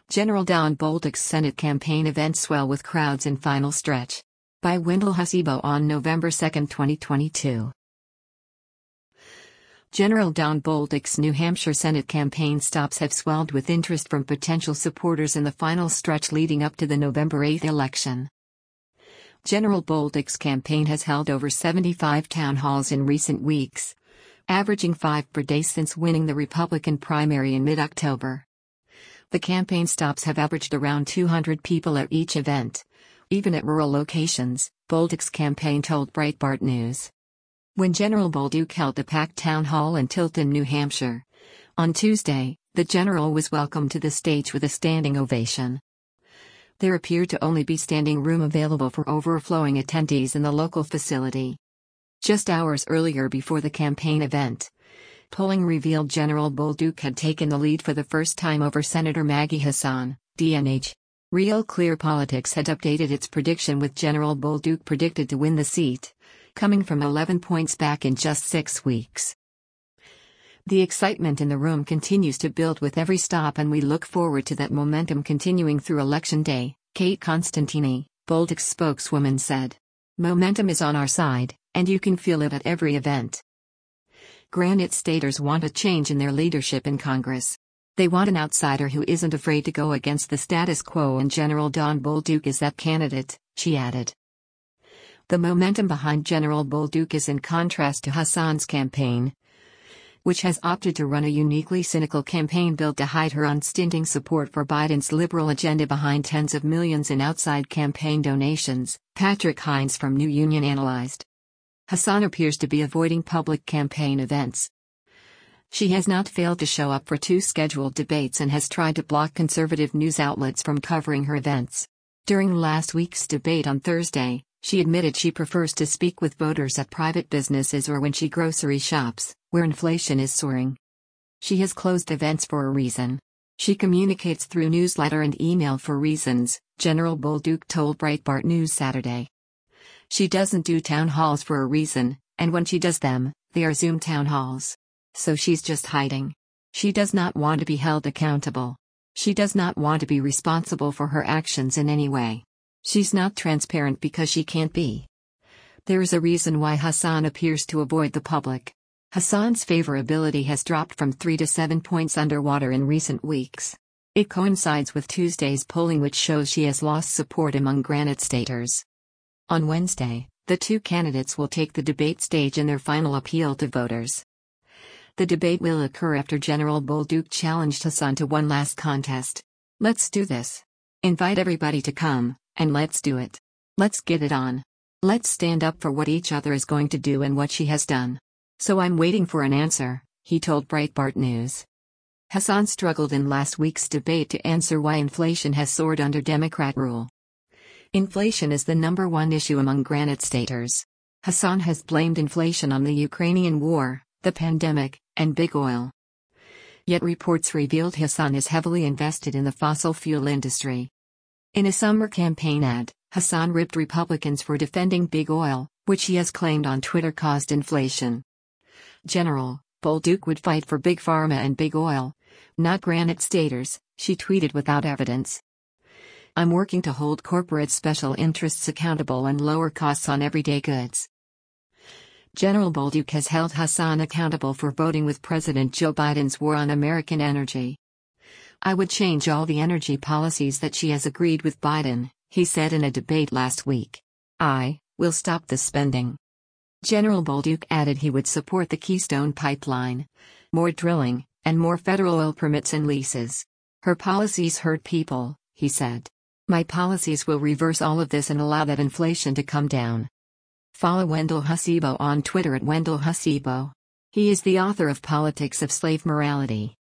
General Don Bolduc's Senate campaign event swell with crowds in final stretch. By Wendell Hasibo on November 2, 2022. General Don Bolduc's New Hampshire Senate campaign stops have swelled with interest from potential supporters in the final stretch leading up to the November 8 election. General Bolduc's campaign has held over 75 town halls in recent weeks, averaging 5 per day since winning the Republican primary in mid-October. The campaign stops have averaged around 200 people at each event, even at rural locations, Bolduc's campaign told Breitbart News. When General Bolduc held a packed town hall in Tilton, New Hampshire, on Tuesday, the general was welcomed to the stage with a standing ovation. There appeared to only be standing room available for overflowing attendees in the local facility. Just hours earlier before the campaign event, polling revealed General Bolduc had taken the lead for the first time over Senator Maggie Hassan, DNH. Real Clear Politics had updated its prediction with General Bolduc predicted to win the seat, coming from 11 points back in just 6 weeks. The excitement in the room continues to build with every stop, and we look forward to that momentum continuing through Election Day, Kate Constantini, Bolduc's spokeswoman said. Momentum is on our side, and you can feel it at every event. Granite Staters want a change in their leadership in Congress. They want an outsider who isn't afraid to go against the status quo, and General Don Bolduc is that candidate, she added. The momentum behind General Bolduc is in contrast to Hassan's campaign, which has opted to run a uniquely cynical campaign built to hide her unstinting support for Biden's liberal agenda behind tens of millions in outside campaign donations, Patrick Hines from New Union analyzed. Hassan appears to be avoiding public campaign events. She has not failed to show up for 2 scheduled debates and has tried to block conservative news outlets from covering her events. During last week's debate on Thursday, she admitted she prefers to speak with voters at private businesses or when she grocery shops, where inflation is soaring. She has closed events for a reason. She communicates through newsletter and email for reasons, General Bolduc told Breitbart News Saturday. She doesn't do town halls for a reason, and when she does them, they are Zoom town halls. So she's just hiding. She does not want to be held accountable. She does not want to be responsible for her actions in any way. She's not transparent because she can't be. There is a reason why Hassan appears to avoid the public. Hassan's favorability has dropped from 3 to 7 points underwater in recent weeks. It coincides with Tuesday's polling, which shows she has lost support among Granite Staters. On Wednesday, the 2 candidates will take the debate stage in their final appeal to voters. The debate will occur after General Bolduc challenged Hassan to one last contest. Let's do this. Invite everybody to come, and let's do it. Let's get it on. Let's stand up for what each other is going to do and what she has done. So I'm waiting for an answer, he told Breitbart News. Hassan struggled in last week's debate to answer why inflation has soared under Democrat rule. Inflation is the #1 issue among Granite Staters. Hassan has blamed inflation on the Ukrainian war, the pandemic, and big oil. Yet reports revealed Hassan is heavily invested in the fossil fuel industry. In a summer campaign ad, Hassan ripped Republicans for defending big oil, which he has claimed on Twitter caused inflation. General Bolduc would fight for big pharma and big oil, not Granite Staters, she tweeted without evidence. I'm working to hold corporate special interests accountable and lower costs on everyday goods. General Bolduc has held Hassan accountable for voting with President Joe Biden's war on American energy. I would change all the energy policies that she has agreed with Biden, he said in a debate last week. I will stop the spending. General Bolduc added he would support the Keystone Pipeline, more drilling, and more federal oil permits and leases. Her policies hurt people, he said. My policies will reverse all of this and allow that inflation to come down. Follow Wendell Hasibo on Twitter at Wendell Hasibo. He is the author of Politics of Slave Morality.